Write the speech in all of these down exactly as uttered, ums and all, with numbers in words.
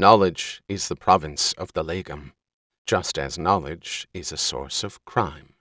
Knowledge is the province of the Lagum, just as knowledge is a source of crime.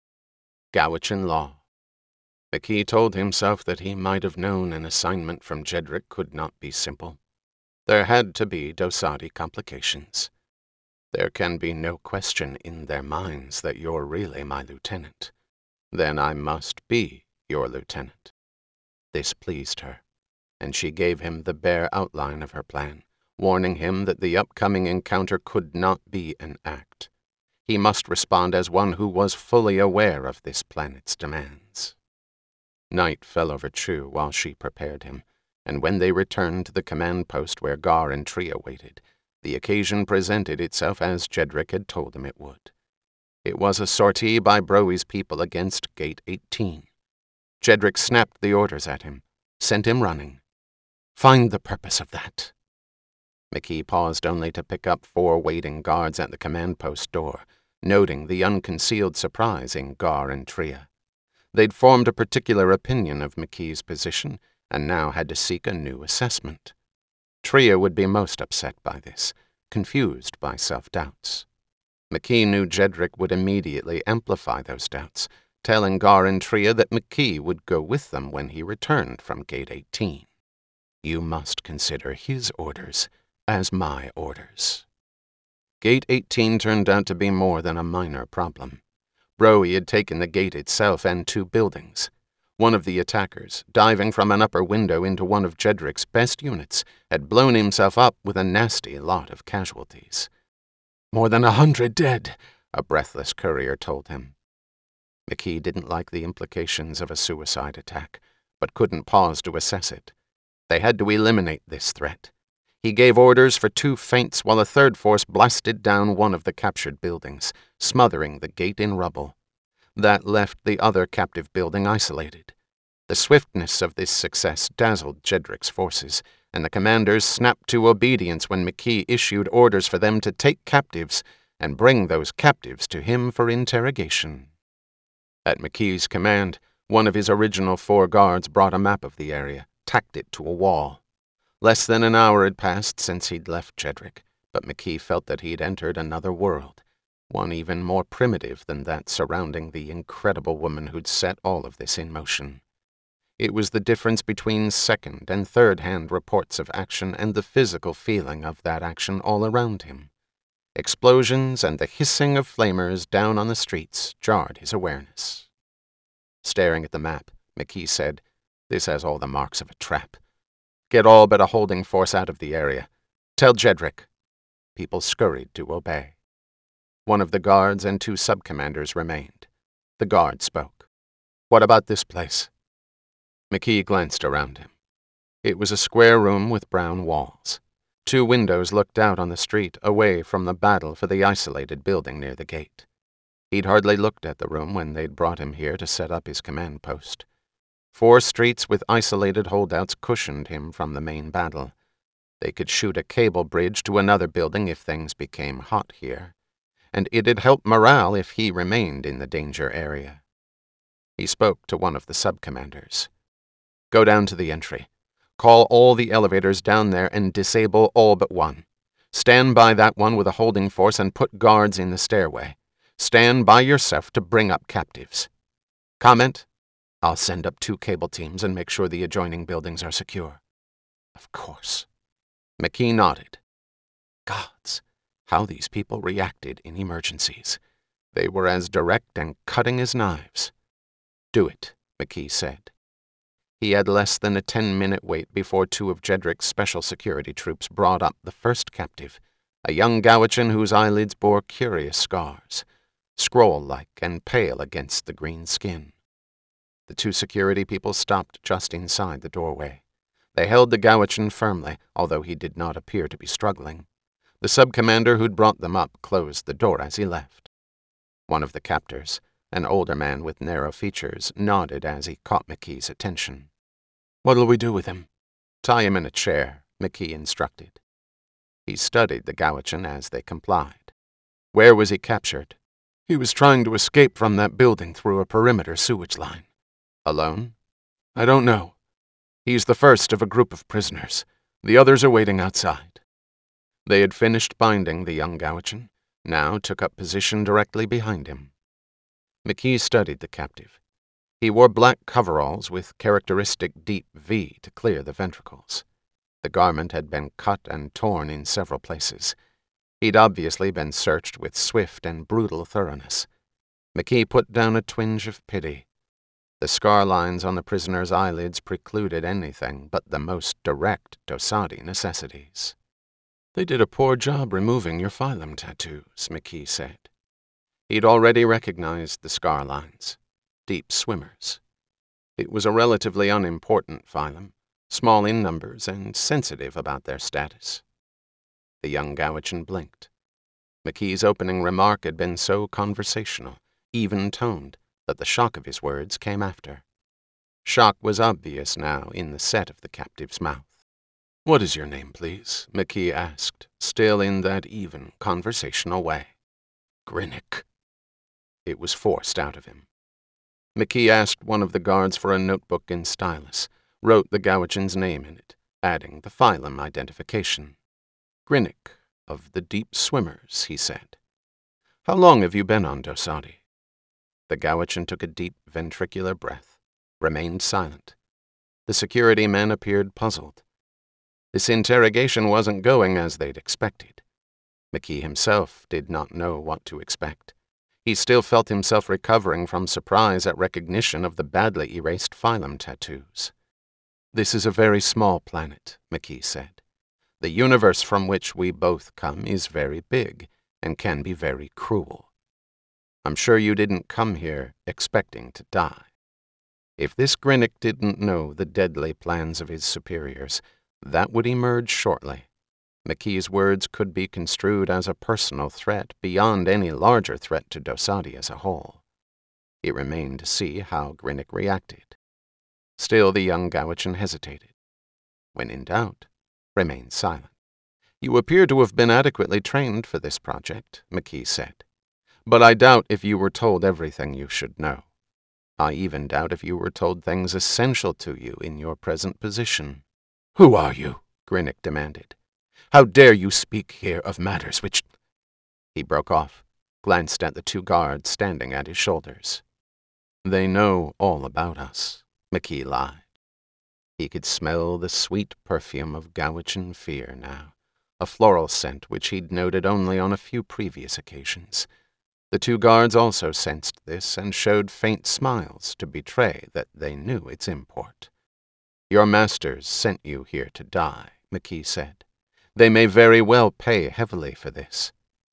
Gowichan Law. McKee told himself that he might have known an assignment from Jedrick could not be simple. There had to be Dosadi complications. There can be no question in their minds that you're really my lieutenant. Then I must be your lieutenant. This pleased her, and she gave him the bare outline of her plan, warning him that the upcoming encounter could not be an act. He must respond as one who was fully aware of this planet's demands. Night fell over Chu while she prepared him, and when they returned to the command post where Gar and Tria waited, the occasion presented itself as Jedrick had told him it would. It was a sortie by Browy's people against Gate eighteen. Jedrick snapped the orders at him, sent him running. Find the purpose of that. McKee paused only to pick up four waiting guards at the command post door, noting the unconcealed surprise in Gar and Tria. They'd formed a particular opinion of McKee's position, and now had to seek a new assessment. Tria would be most upset by this, confused by self-doubts. McKee knew Jedrick would immediately amplify those doubts, telling Gar and Tria that McKee would go with them when he returned from Gate eighteen. You must consider his orders as my orders. Gate eighteen turned out to be more than a minor problem. Browy had taken the gate itself and two buildings. One of the attackers, diving from an upper window into one of Jedrick's best units, had blown himself up with a nasty lot of casualties. More than a hundred dead, a breathless courier told him. McKee didn't like the implications of a suicide attack, but couldn't pause to assess it. They had to eliminate this threat. He gave orders for two feints while a third force blasted down one of the captured buildings, smothering the gate in rubble. That left the other captive building isolated. The swiftness of this success dazzled Jedrick's forces, and the commanders snapped to obedience when McKee issued orders for them to take captives and bring those captives to him for interrogation. At McKee's command, one of his original four guards brought a map of the area, tacked it to a wall. Less than an hour had passed since he'd left Jedrick, but McKee felt that he'd entered another world, one even more primitive than that surrounding the incredible woman who'd set all of this in motion. It was the difference between second and third-hand reports of action and the physical feeling of that action all around him. Explosions and the hissing of flamers down on the streets jarred his awareness. Staring at the map, McKee said, "This has all the marks of a trap. Get all but a holding force out of the area. Tell Jedrick." People scurried to obey. One of the guards and two sub-commanders remained. The guard spoke. "What about this place?" McKee glanced around him. It was a square room with brown walls. Two windows looked out on the street, away from the battle for the isolated building near the gate. He'd hardly looked at the room when they'd brought him here to set up his command post. Four streets with isolated holdouts cushioned him from the main battle. They could shoot a cable bridge to another building if things became hot here, and it'd help morale if he remained in the danger area. He spoke to one of the sub-commanders. "Go down to the entry. Call all the elevators down there and disable all but one. Stand by that one with a holding force and put guards in the stairway. Stand by yourself to bring up captives. Comment? I'll send up two cable teams and make sure the adjoining buildings are secure." "Of course." McKee nodded. Gods, how these people reacted in emergencies. They were as direct and cutting as knives. "Do it," McKee said. He had less than a ten-minute wait before two of Jedrick's special security troops brought up the first captive, a young Gowichan whose eyelids bore curious scars, scroll-like and pale against the green skin. The two security people stopped just inside the doorway. They held the Gowichan firmly, although he did not appear to be struggling. The sub-commander who'd brought them up closed the door as he left. One of the captors, an older man with narrow features, nodded as he caught McKee's attention. "What'll we do with him?" "Tie him in a chair," McKee instructed. He studied the Gowichan as they complied. "Where was he captured?" "He was trying to escape from that building through a perimeter sewage line." "Alone?" "I don't know. He's the first of a group of prisoners. The others are waiting outside." They had finished binding the young Gowachan, now took up position directly behind him. McKee studied the captive. He wore black coveralls with characteristic deep V to clear the ventricles. The garment had been cut and torn in several places. He'd obviously been searched with swift and brutal thoroughness. McKee put down a twinge of pity. The scar lines on the prisoner's eyelids precluded anything but the most direct Dosadi necessities. "They did a poor job removing your phylum tattoos," McKee said. He'd already recognized the scar lines. Deep swimmers. It was a relatively unimportant phylum, small in numbers and sensitive about their status. The young Gowachan blinked. McKee's opening remark had been so conversational, even-toned, that the shock of his words came after. Shock was obvious now in the set of the captive's mouth. "What is your name, please?" McKee asked, still in that even, conversational way. "Grinnik." It was forced out of him. McKee asked one of the guards for a notebook and stylus, wrote the Gowachan's name in it, adding the phylum identification. "Grinnik, of the Deep Swimmers," he said. "How long have you been on Dosadi?" The Gowachan took a deep ventricular breath, remained silent. The security men appeared puzzled. This interrogation wasn't going as they'd expected. McKee himself did not know what to expect. He still felt himself recovering from surprise at recognition of the badly erased phylum tattoos. "This is a very small planet," McKee said. "The universe from which we both come is very big and can be very cruel. I'm sure you didn't come here expecting to die." If this Grinnik didn't know the deadly plans of his superiors, that would emerge shortly. McKee's words could be construed as a personal threat beyond any larger threat to Dosadi as a whole. It remained to see how Grinnik reacted. Still the young Gowachan hesitated. When in doubt, remained silent. "You appear to have been adequately trained for this project," McKee said. "But I doubt if you were told everything you should know. I even doubt if you were told things essential to you in your present position." "Who are you?" Grinnik demanded. "How dare you speak here of matters which—" He broke off, glanced at the two guards standing at his shoulders. "They know all about us," McKee lied. He could smell the sweet perfume of Gowachan fear now, a floral scent which he'd noted only on a few previous occasions. The two guards also sensed this and showed faint smiles to betray that they knew its import. "Your masters sent you here to die," McKee said. "They may very well pay heavily for this.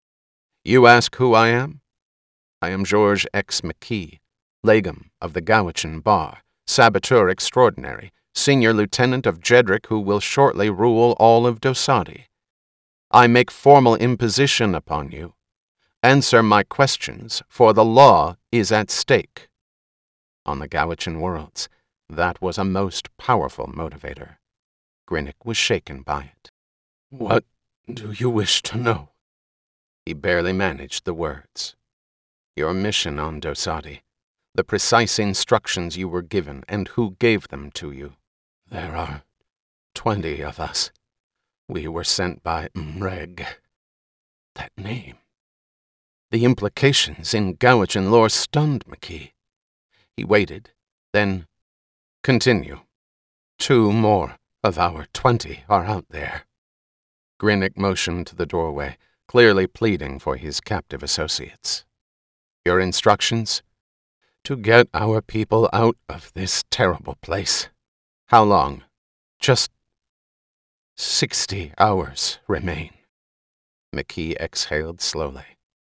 You ask who I am? I am George X. McKee, Legum of the Gowachan Bar, Saboteur Extraordinary, Senior Lieutenant of Jedrick who will shortly rule all of Dosadi. I make formal imposition upon you. Answer my questions, for the law is at stake." On the Gowachan worlds, that was a most powerful motivator. Grinnik was shaken by it. "What do you wish to know?" He barely managed the words. "Your mission on Dosadi, the precise instructions you were given, and who gave them to you." "There are twenty of us. We were sent by Mreg." That name. The implications in Gowachan lore stunned McKee. He waited, then, "Continue. Two more of our twenty are out there." Grinnik motioned to the doorway, clearly pleading for his captive associates. "Your instructions?" "To get our people out of this terrible place." "How long?" "Just sixty hours remain." McKee exhaled slowly.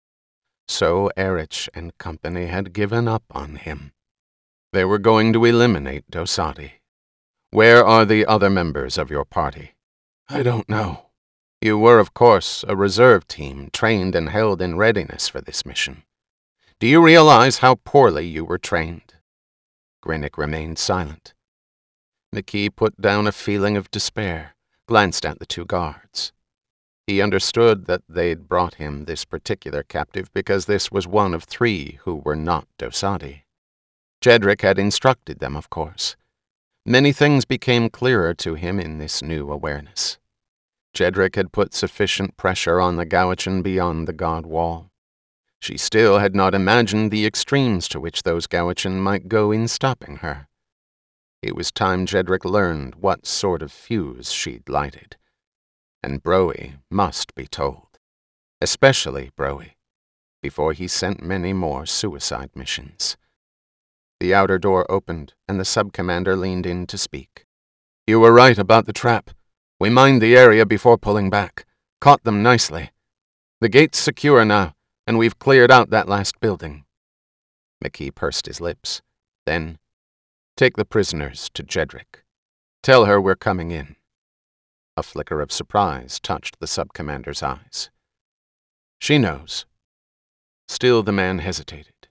So Erich and company had given up on him. They were going to eliminate Dosadi. "Where are the other members of your party?" "I don't know." "You were, of course, a reserve team, trained and held in readiness for this mission. Do you realize how poorly you were trained?" Grinnik remained silent. McKee put down a feeling of despair, glanced at the two guards. He understood that they'd brought him this particular captive because this was one of three who were not Dosadi. Jedrick had instructed them, of course. Many things became clearer to him in this new awareness. Jedrick had put sufficient pressure on the Gowachan beyond the god wall. She still had not imagined the extremes to which those Gowachan might go in stopping her. It was time Jedrick learned what sort of fuse she'd lighted. And Broe must be told, especially Broe, before he sent many more suicide missions. The outer door opened, and the sub-commander leaned in to speak. "You were right about the trap. We mined the area before pulling back. Caught them nicely. The gate's secure now, and we've cleared out that last building." McKee pursed his lips. Then, "Take the prisoners to Jedrick. Tell her we're coming in." A flicker of surprise touched the sub-commander's eyes. "She knows." Still the man hesitated.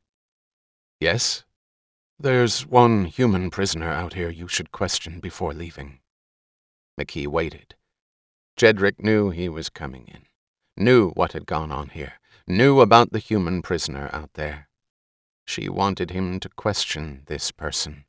"Yes? There's one human prisoner out here you should question before leaving." McKee waited. Jedrick knew he was coming in, knew what had gone on here, knew about the human prisoner out there. She wanted him to question this person.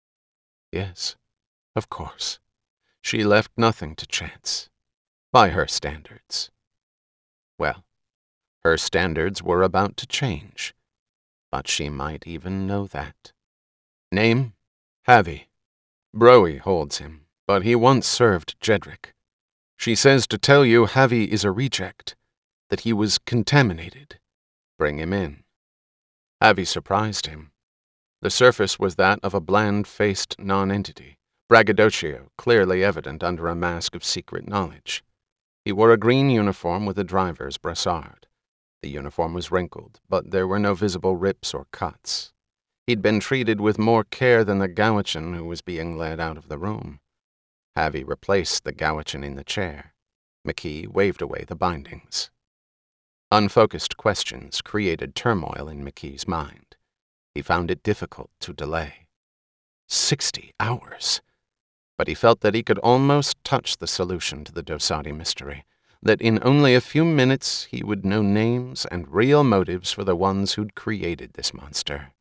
Yes, of course. She left nothing to chance. By her standards. Well, her standards were about to change, but she might even know that. Name? Havi. Broe holds him, but he once served Jedrick. She says to tell you Havi is a reject, that he was contaminated. Bring him in. Havi surprised him. The surface was that of a bland-faced nonentity, braggadocio clearly evident under a mask of secret knowledge. He wore a green uniform with a driver's brassard. The uniform was wrinkled, but there were no visible rips or cuts. He'd been treated with more care than the Gowachan who was being led out of the room. Havi replaced the Gowachan in the chair. McKee waved away the bindings. Unfocused questions created turmoil in McKee's mind. He found it difficult to delay. Sixty hours! But he felt that he could almost touch the solution to the Dosadi mystery, that in only a few minutes he would know names and real motives for the ones who'd created this monster.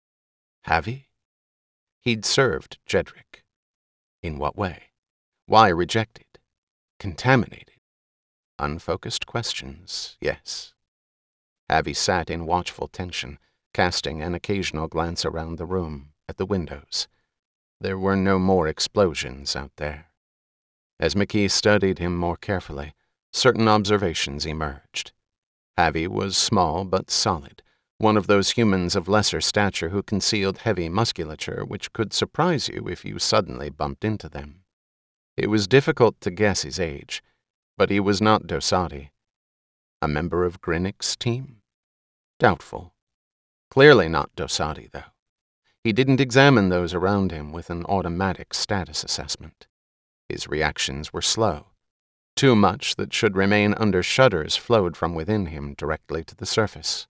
Havi? He'd served Jedrick. In what way? Why rejected? Contaminated? Unfocused questions, yes. Havi sat in watchful tension, casting an occasional glance around the room, at the windows. There were no more explosions out there. As McKee studied him more carefully, certain observations emerged. Havi was small but solid, one of those humans of lesser stature who concealed heavy musculature which could surprise you if you suddenly bumped into them. It was difficult to guess his age, but he was not Dosadi. A member of Grinnick's team? Doubtful. Clearly not Dosadi, though. He didn't examine those around him with an automatic status assessment. His reactions were slow. Too much that should remain under shutters flowed from within him directly to the surface.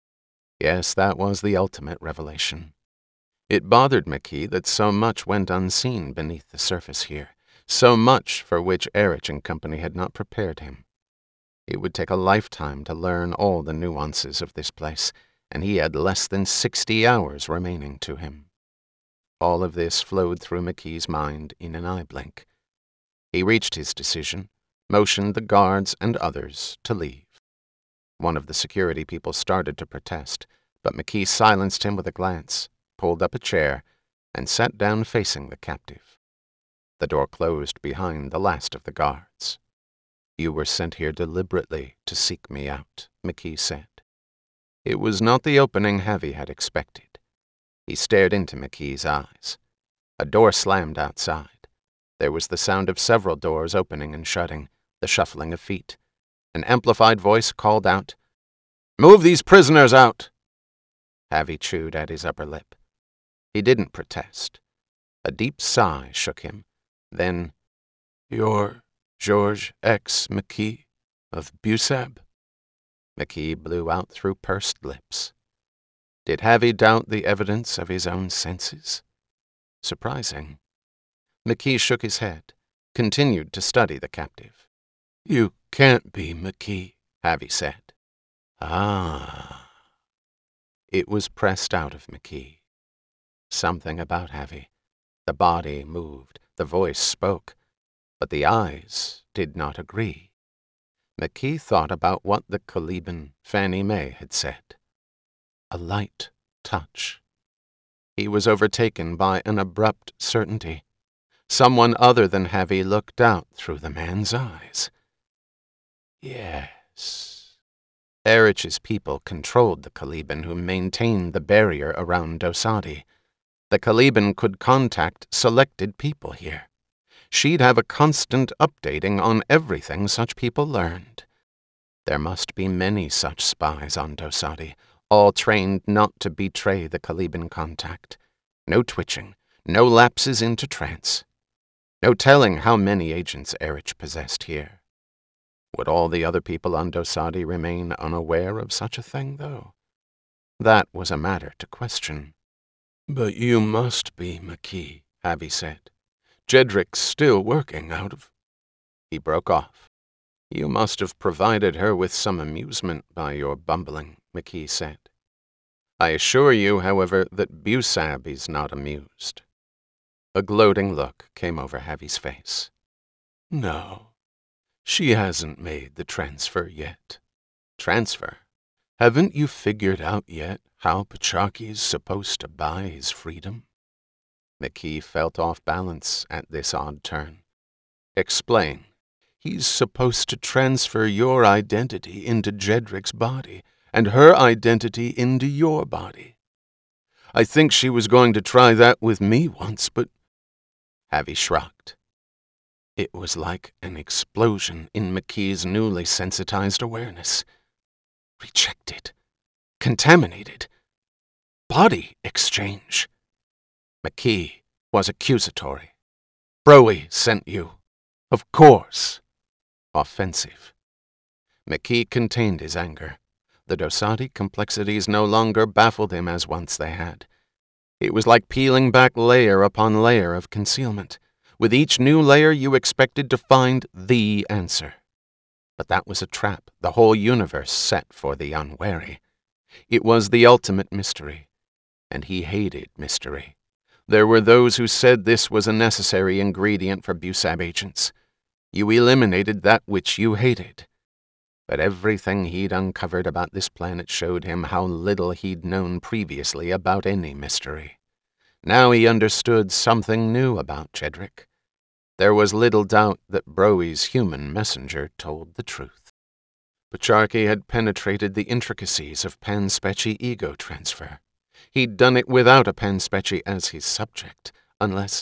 Yes, that was the ultimate revelation. It bothered McKee that so much went unseen beneath the surface here, so much for which Erich and Company had not prepared him. It would take a lifetime to learn all the nuances of this place, and he had less than sixty hours remaining to him. All of this flowed through McKee's mind in an eye blink. He reached his decision, motioned the guards and others to leave. One of the security people started to protest, but McKee silenced him with a glance, pulled up a chair, and sat down facing the captive. The door closed behind the last of the guards. "You were sent here deliberately to seek me out," McKee said. It was not the opening Havi had expected. He stared into McKee's eyes. A door slammed outside. There was the sound of several doors opening and shutting, the shuffling of feet. An amplified voice called out, "Move these prisoners out!" Havi chewed at his upper lip. He didn't protest. A deep sigh shook him. Then, "You're George X. McKee of Busab?" McKee blew out through pursed lips. Did Havi doubt the evidence of his own senses? Surprising. McKee shook his head, continued to study the captive. "You can't be McKee," Havi said. Ah. It was pressed out of McKee. Something about Havi. The body moved, the voice spoke, but the eyes did not agree. McKee thought about what the Caliban Fannie Mae had said. A light touch. He was overtaken by an abrupt certainty. Someone other than Javi looked out through the man's eyes. Yes. Erich's people controlled the Caliban, who maintained the barrier around Dosadi. The Caliban could contact selected people here. She'd have a constant updating on everything such people learned. There must be many such spies on Dosadi, all trained not to betray the Caliban contact. No twitching, no lapses into trance. No telling how many agents Erich possessed here. Would all the other people on Dosadi remain unaware of such a thing, though? That was a matter to question. But you must be McKee, Javi said. Jedric's still working out of... He broke off. You must have provided her with some amusement by your bumbling, McKee said. I assure you, however, that Busab is not amused. A gloating look came over Javi's face. No, she hasn't made the transfer yet. Transfer? Haven't you figured out yet how Pachaki supposed to buy his freedom? McKee felt off balance at this odd turn. Explain. He's supposed to transfer your identity into Jedric's body, and her identity into your body. I think she was going to try that with me once, but... Javi shrugged. It was like an explosion in McKee's newly sensitized awareness. Rejected. Contaminated. Body exchange. McKee was accusatory. Broe sent you. Of course. Offensive. McKee contained his anger. The Dosadi complexities no longer baffled him as once they had. It was like peeling back layer upon layer of concealment. With each new layer you expected to find the answer. But that was a trap the whole universe set for the unwary. It was the ultimate mystery, and he hated mystery. There were those who said this was a necessary ingredient for Busab agents. You eliminated that which you hated. But everything he'd uncovered about this planet showed him how little he'd known previously about any mystery. Now he understood something new about Jedric. There was little doubt that Broe's human messenger told the truth. Pacharki had penetrated the intricacies of Panspeci ego transfer. He'd done it without a Panspeci as his subject, unless...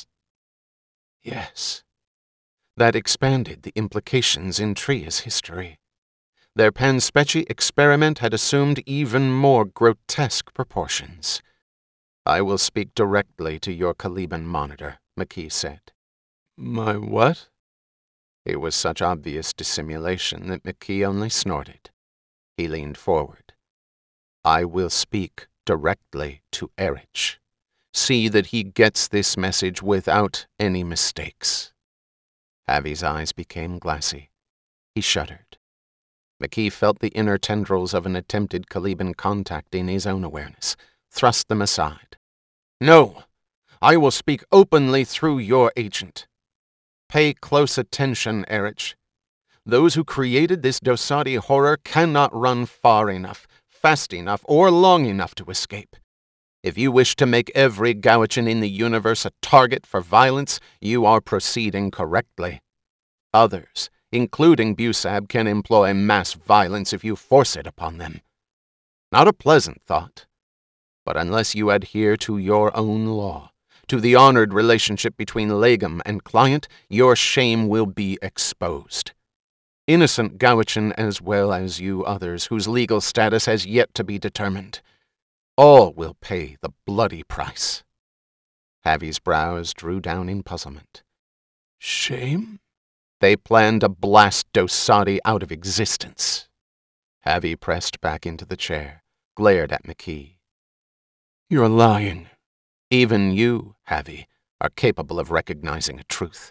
Yes. That expanded the implications in Tria's history. Their Panspeci experiment had assumed even more grotesque proportions. I will speak directly to your Caliban monitor, McKee said. My what? It was such obvious dissimulation that McKee only snorted. He leaned forward. I will speak directly to Erich. See that he gets this message without any mistakes. Javi's eyes became glassy. He shuddered. McKee felt the inner tendrils of an attempted Caliban contact in his own awareness, thrust them aside. No, I will speak openly through your agent. Pay close attention, Erich. Those who created this Dosadi horror cannot run far enough, fast enough, or long enough to escape. If you wish to make every Gauachan in the universe a target for violence, you are proceeding correctly. Others, including Busab, can employ mass violence if you force it upon them. Not a pleasant thought. But unless you adhere to your own law, to the honored relationship between Legum and client, your shame will be exposed. Innocent Gauachan as well as you others whose legal status has yet to be determined. All will pay the bloody price. Javi's brows drew down in puzzlement. Shame? They plan to blast Dosadi out of existence. Javi pressed back into the chair, glared at McKee. You're lying. Even you, Javi, are capable of recognizing a truth.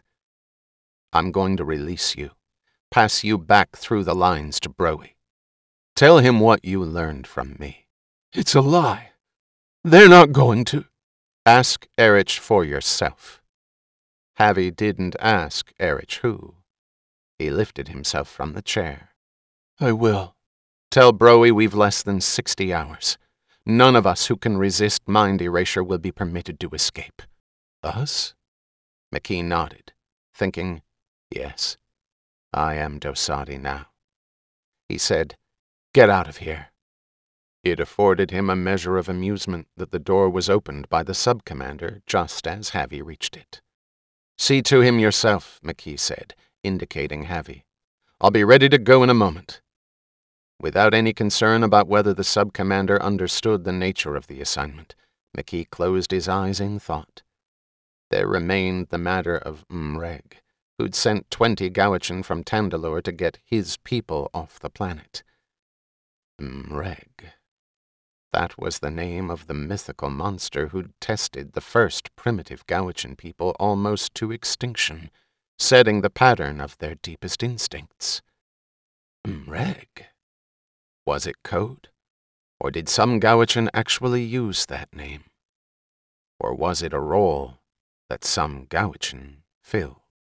I'm going to release you, pass you back through the lines to Broe. Tell him what you learned from me. It's a lie. They're not going to. Ask Erich for yourself. Javi didn't ask Erich who. He lifted himself from the chair. I will. Tell Broe we've less than sixty hours. None of us who can resist mind erasure will be permitted to escape. Us? McKee nodded, thinking, yes, I am Dosadi now. He said, get out of here. It afforded him a measure of amusement that the door was opened by the sub-commander just as Javi reached it. See to him yourself, McKee said, indicating Javi. I'll be ready to go in a moment. Without any concern about whether the sub-commander understood the nature of the assignment, McKee closed his eyes in thought. There remained the matter of Mreg, who'd sent twenty Gawachin from Tandalore to get his people off the planet. Mreg. That was the name of the mythical monster who'd tested the first primitive Gawachin people almost to extinction, setting the pattern of their deepest instincts. Mreg. Was it code? Or did some Gawachin actually use that name? Or was it a role that some Gawachin filled?